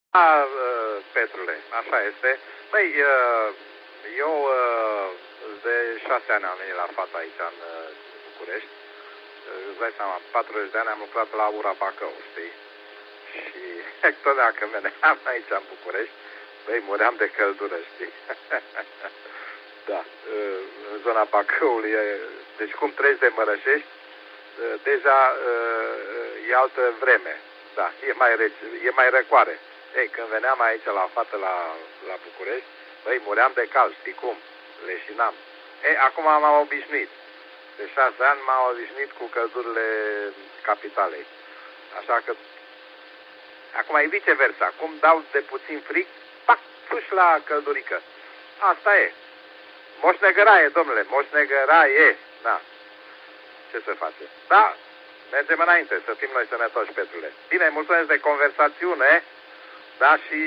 Da, Petrule, așa este. Băi, eu de 6 ani am venit la fata aici în București. Îți dai seama, 40 de ani am lucrat la Ura Bacău, știi? Și totdeauna când veneam aici în București, băi, muream de căldură, știi? Da, în zona Bacăului, deci cum treci de Mărășești, deja e altă vreme. Da, e mai rece, e mai răcoare. Ei, când veneam aici la fată la București, băi, muream de cald, știi cum? Leșinam. Ei, acum m-am obișnuit. De 6 ani m-am obișnuit cu căldurile capitalei. Așa că acum e viceversa. Cum dau de puțin frig, pac, puși la căldurică. Asta e. Moșnegăraie, domnule, moșnegăraie. Da. Ce să face? Da, mergem înainte, să fim noi sănătoși, Petrule. Bine, mulțumesc de conversațiune. Da, și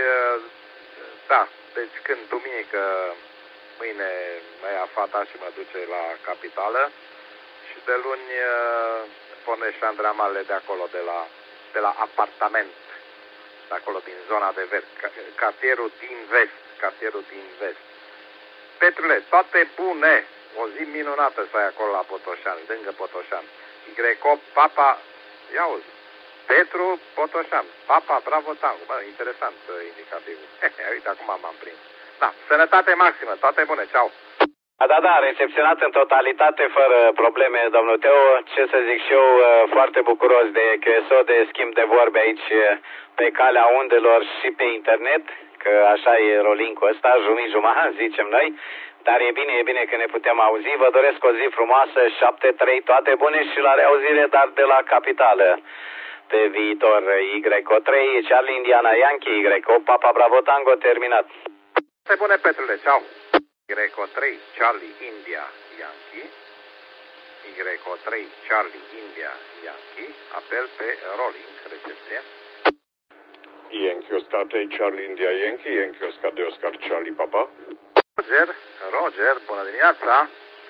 da, deci când duminică, mâine mă ia fata și mă duce la capitală și de luni pornesc șandramale de acolo, de la apartament, de acolo din zona de vest, cartierul din vest. Petrule, toate bune, o zi minunată să ai acolo la Botoșani, lângă Botoșani. Y, Papa, ia uzi, Petru Botoșan, Papa, Bravo Tango. Bă, interesant indicativul. Uite, acum m-am prins. Da, sănătate maximă, toate bune, ceau. Da, recepționat în totalitate, fără probleme, domnul Teo. Ce să zic și eu, foarte bucuros de QSO, de schimb de vorbe aici pe calea undelor și pe internet, că așa e rolling-ul ăsta, jumătate, zicem noi. Dar e bine că ne putem auzi. Vă doresc o zi frumoasă, 7-3, toate bune și la reauzire, dar de la capitală. Pe viitor, Y3, Charlie Indiana Yankee, Y, Papa Bravo Tango, terminat. Toate bune, Petrule, ceau. Y3, Charlie India Yankee, Y3, Charlie India Yankee, apel pe rolling, recepție. Yankee Oscar 3, Charlie India Yankee, Yankee Oscar 2, Oscar Charlie Papa. Roger, bună dimineața.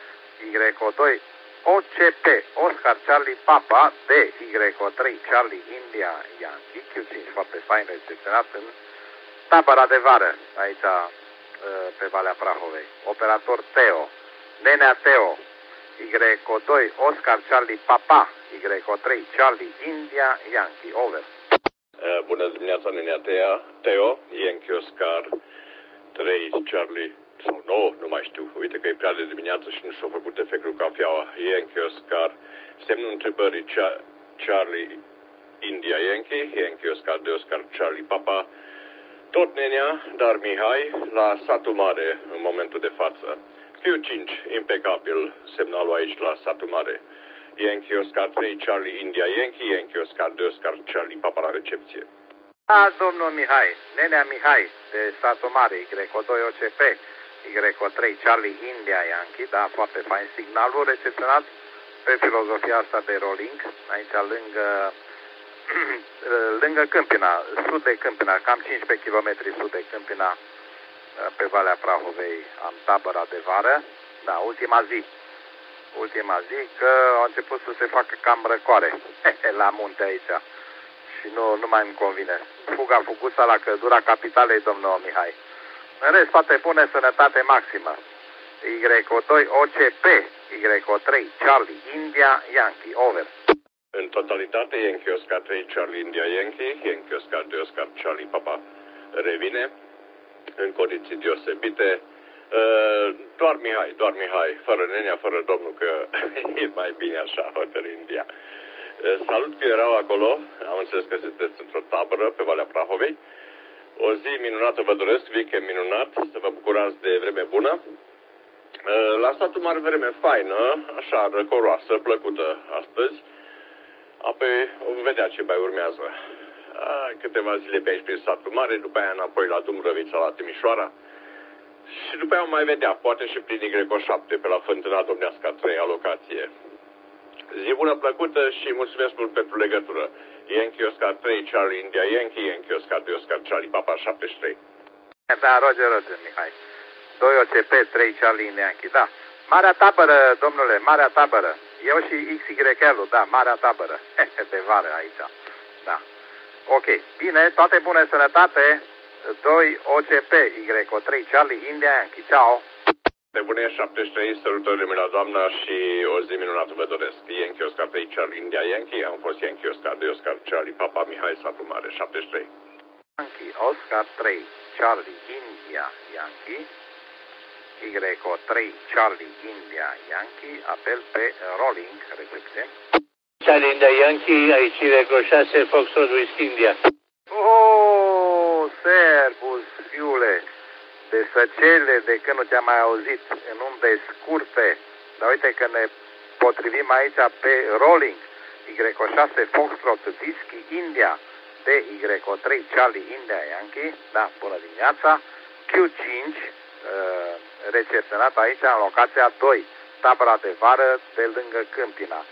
Y2, OCP, Oscar Charlie Papa, de Y3, Charlie India Yankee, Q5, foarte fain recepționat în tabăra de vară, aici pe Valea Prahovei. Operator Teo, Nenea Teo, Y2, Oscar Charlie Papa, Y3, Charlie India Yankee, over. Bună dimineața, Nenea Teo, Yankee Oscar 3, Charlie, sau 9, nu mai știu, uite că e prea de dimineață și nu și-a făcut efectul cafeaua. Yankee Oscar, semnul întrebării, Charlie India Yankee, Yankee Oscar 2, Oscar Charlie Papa, tot Nenea, dar Mihai, la satul mare în momentul de față. Q5, impecabil semnalul aici la satul mare. Yankee Oscar 3, Charlie India Yankee, Yankee Oscar 2, Oscar Charlie Papa la recepție. Da, domnul Mihai, Nenea Mihai, de satul mare, Y2 OCP, Y3 Charlie India Yankee, da, foarte fain signalul recepționat pe filozofia asta de rolling, aici lângă Câmpina, sud de Câmpina, cam 15 km sud de Câmpina, pe Valea Prahovei, am tabăra de vară, da, ultima zi, că a început să se facă cam răcoare la munte aici și nu mai îmi convine. Fuguța la căldura capitalei, domnul Mihai. În rest, toate bune, sănătate maximă. Y2 OCP, Y3 Charlie India Yankee, over. În totalitate, Yankee Oscar 3, Charlie India Yankee, Yankee Oscar 2, Oscar Charlie Papa revine în condiții deosebite. Doar Mihai, fără Nenea, fără domnul, că e mai bine așa, Hotel India. Salut că erau acolo, am înțeles că sunteți într-o tabără pe Valea Prahovei. O zi minunată vă doresc, weekend minunat, să vă bucurați de vreme bună. La satul mare vreme faină, așa, răcoroasă, plăcută astăzi. Apoi vom vedea ce mai urmează. Câteva zile pe aici prin satul mare, după aia înapoi la Dumbrăvița, la Timișoara. Și după aia o mai vedea, poate și prin Y7, pe la Fântâna Domnească, a 3-a locație. Zi bună, plăcută și mulțumesc mult pentru legătură. Yankee Oscar 3, Charlie India Yankee, Yankee Oscar 2, Oscar Charlie Papa 73. Da, Roger, Mihai. 2 OCP, 3 Charlie India Yankee, da. Marea tabără, domnule, marea tabără. Eu și XYL-ul, da, marea tabără. De vară aici, da. Ok, bine, toate bune, sănătate. 2 OCP, Y3 Charlie India Yankee. Ciao. De bune, 73, sărutări la doamna și o zi minunată vă doresc. Yankee Oscar 3 Charlie India Yankee, am fost Yankee Oscar 2 Oscar Charlie Papa Mihai Satu Mare, 73. Yankee Oscar 3 Charlie India Yankee. Y3 Charlie India Yankee, apel pe rolling, recepție. Charlie India Yankee, aici Y6 Foxtrot Whisky India. Oh, servus, fiule, de săcele de când nu te-am mai auzit în unde scurte. Dar uite că ne potrivim aici pe rolling. Y6 Foxtrot Whisky India de Y3 Charlie India Yankee. Da, bună dimineața. Q5 recepționat aici în locația 2, tabăra de vară de lângă Câmpina.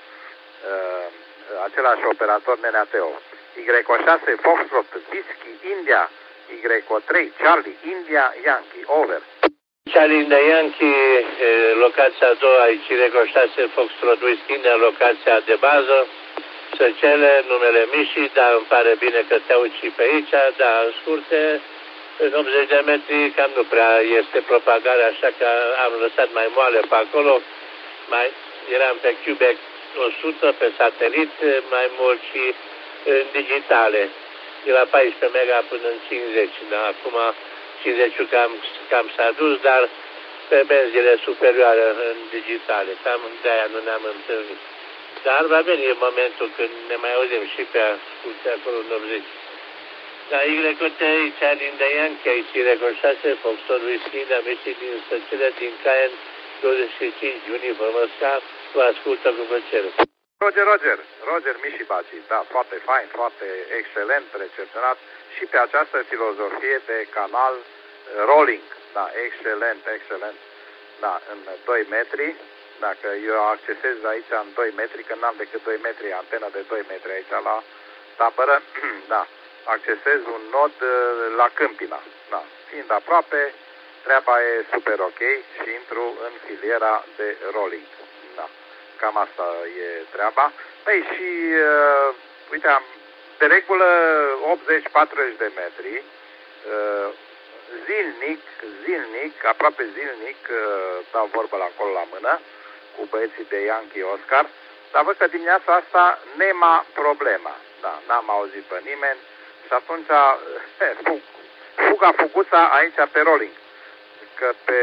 Același operator Nenea Teo. Y6 Foxtrot Whisky India, Y3 Charlie India Yankee, over. Charlie India Yankee, locația a doua, aici Y6 Foxtrot Whisky India, locația de bază. Săcele, numele Miși, dar îmi pare bine că te auzi și pe aici, dar în scurte, în 80 de metri cam nu prea este propagare, așa că am lăsat mai moale pe acolo. Eram pe Quebec 100 pe satelit, mai mult și în digitale. De la 14 mega până în 50. Da? Acum 50-ul cam s-a dus, dar pe benzile superioare în digitale. Cam de-aia nu ne-am întâlnit. Dar va veni momentul când ne mai auzim și pe asculte acolo în 80. Da, Y3 Charlie India Yankee, aici Y6 Foxtrot Whisky, am ieșit din Săcile, din Caen, 25 iunie, Vămăsca, vă ascultă cu plăcere. Roger Miși Baci, da, foarte fain, foarte excelent recepționat și pe această filozofie de canal rolling, da, excelent, da, în 2 metri, dacă eu accesez aici în 2 metri, că n-am decât 2 metri, antena de 2 metri aici la tabără, da, accesez un nod la Câmpina, da, fiind aproape, treaba e super ok și intru în filiera de rolling, da. Cam asta e treaba. Păi și, uite, de regulă 80-40 de metri, zilnic, aproape zilnic, dau vorbă la acolo la mână, cu băieții de Yankee Oscar, dar văd că dimineața asta nema problema. Da, n-am auzit pe nimeni și atunci fuguța aici pe rolling. Că pe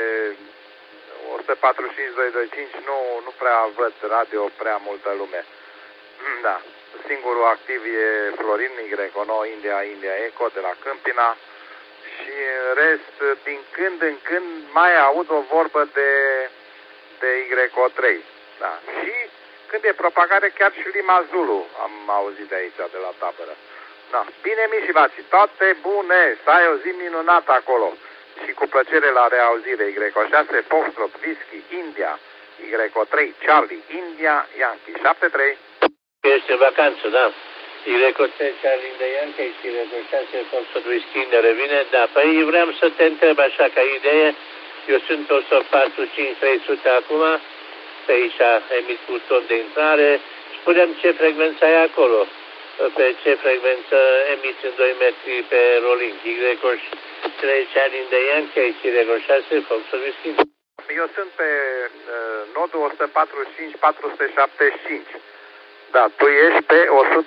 145-225 nu prea văd radio prea multă lume. Da, singurul activ e Florin Y9 India Eco de la Câmpina și în rest, din când în când mai aud o vorbă de Y3. Da, și când e propagare chiar și Lima Zulu am auzit de aici, de la tabără. Da, bine Miși Baci, toate bune, să ai o zi minunată acolo. Și cu plăcere la reauzire, Y6 Foxtrot Whisky India, Y3 Charlie India Yankee, 73. Este vacanță, da. Y3 Charlie India Yankee și Y6 Foxtrot Whisky India revine, da. Păi vreau să te întreb așa ca idee, eu sunt 145-300 acum, pe aici emit buton de intrare, spune-mi ce frecvență ai acolo, pe ce frecvență emiți în 2 metri pe rolling, Y3 Charlie India Yankee, Y6 Foxtrot Whisky. Eu sunt pe nodul 145-475. Da, tu ești pe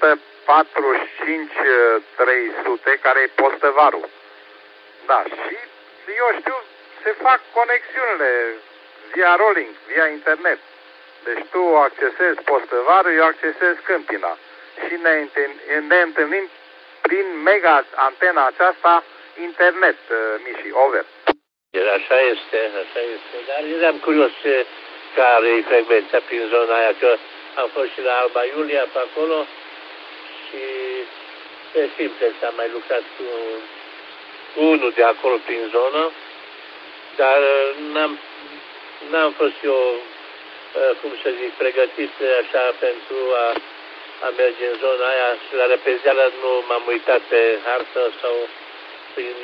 145-300, care e postăvarul. Da, și eu știu, se fac conexiunile via rolling, via internet. Deci tu accesezi postăvarul, eu accesez Câmpina. Și ne întâlnim prin mega antena aceasta internet, Miși, over. Așa este, dar eram curios care e frecvența prin zona aia, că am fost și la Alba Iulia pe acolo și pe Simplex am mai lucrat cu unul de acolo prin zonă, dar n-am fost eu, cum să zic, pregătit așa pentru a merge în zona aia și la repezeală nu m-am uitat pe hartă sau prin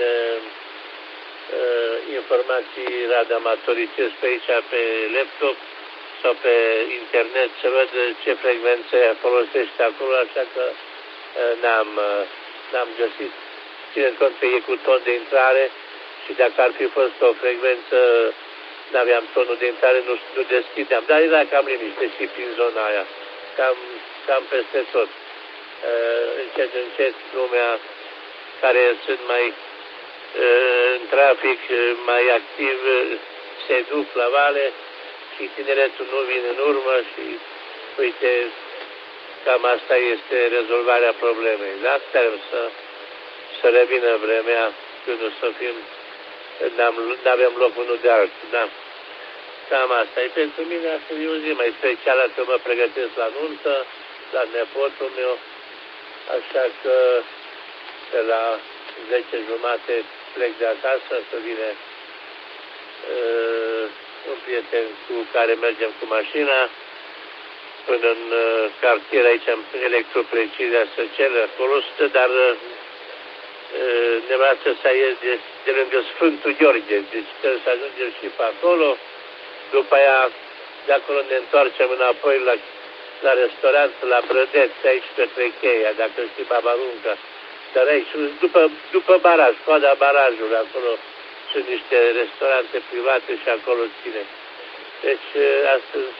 informații radioamatoricesc pe aici, pe laptop sau pe internet, să văd ce frecvențe folosește acolo, așa că n-am găsit, ținând cont că e cu ton de intrare și dacă ar fi fost o frecvență, n-aveam tonul de intrare, nu deschideam. Dar era cam liniște și prin zona aia, cam peste tot. Încet lumea care sunt mai în trafic, mai activ, se duc la vale și tineretul nu vine în urmă și uite, cam asta este rezolvarea problemei. Dar sperăm să revină vremea când o să fim, n-avem loc unul de altul, da. Cam asta e pentru mine, asta e o zi mai specială că mă pregătesc la nuntă, la nepotul meu, așa că pe la 10:30 plec de acasă, să vine un prieten cu care mergem cu mașina până în cartier aici, în Electropreciziunea Săcele, acolo stă, dar nevastă să ies de lângă Sfântul Gheorghe, deci trebuie să ajungem și pe acolo. După aia, de acolo ne întoarcem înapoi la restaurant, la Brădeț, aici către Cheia, dacă știi Babarunca. Dar aici, după baraj, coada barajului, acolo sunt niște restaurante private și acolo ține. Deci, astăzi,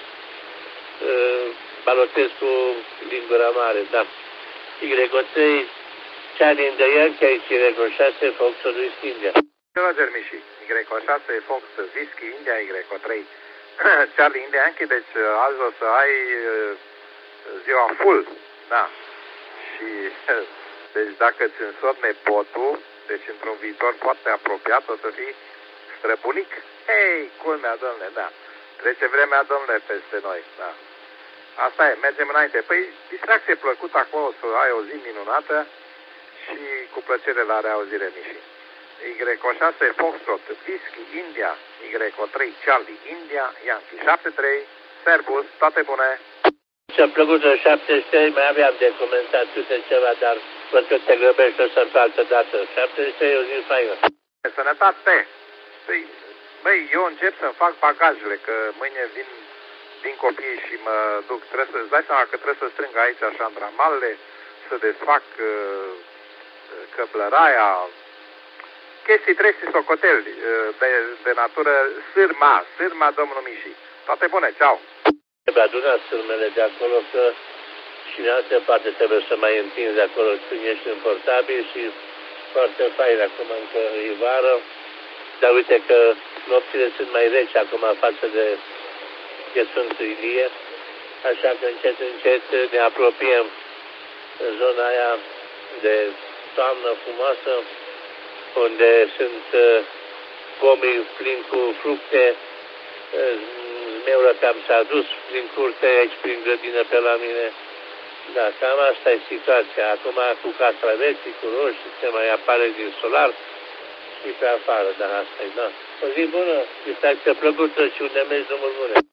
balotez cu lingura mare, da. Y3, Charlie in the Yankee, aici Y6, Fox-ul Whisky India. Roger Miși, Y6, Fox Whisky India, Y3, Charlie in the Yankee, deci azi o să ai ziua full, da. Și deci dacă îți însori nepotul, deci într-un viitor foarte apropiat o să fii străbunic. Hei, culmea, domnule, da. Trece vremea, domnule, peste noi, da. Asta e, mergem înainte. Păi, distracție plăcută acolo, să ai o zi minunată și cu plăcere la reauzire, Miși. Y6, Foxtrot, Whisky, India, Y3, Charlie, India, Yankee, 73, Servus, toate bune! Ce-a plăcut în 73, mai aveam de comentat câte ceva, dar văd că te grăbești, o să-mi pe altă dată. 73 e o zi faină. Sănătate! Păi, băi, eu încep să-mi fac bagajele, că mâine vin copiii și mă duc. Trebuie să-ți dai seama că trebuie să strâng aici șandramalele, să desfac căblăraia, chestii trei socoteli de natură, sârma, domnul Miși. Toate bune, ceau! Trebuie adunat sârmele de acolo, că și în altă parte trebuie să mai întinzi acolo când ești înfortabil și foarte fain acum încă e vară. Dar uite că nopțile sunt mai reci acum față de Sfântul Ilie, așa că încet ne apropiem în zona aia de toamnă frumoasă, unde sunt pomii plini cu fructe. Zmeură cam s-a dus prin curte, aici prin grădină pe la mine. Da, cam asta e situația. Acum cu castraveții, cu roșii, se mai apare din solar și pe afară, dar asta e, da. O zi bună, distracție plăcută și unde mergi, drumul bune.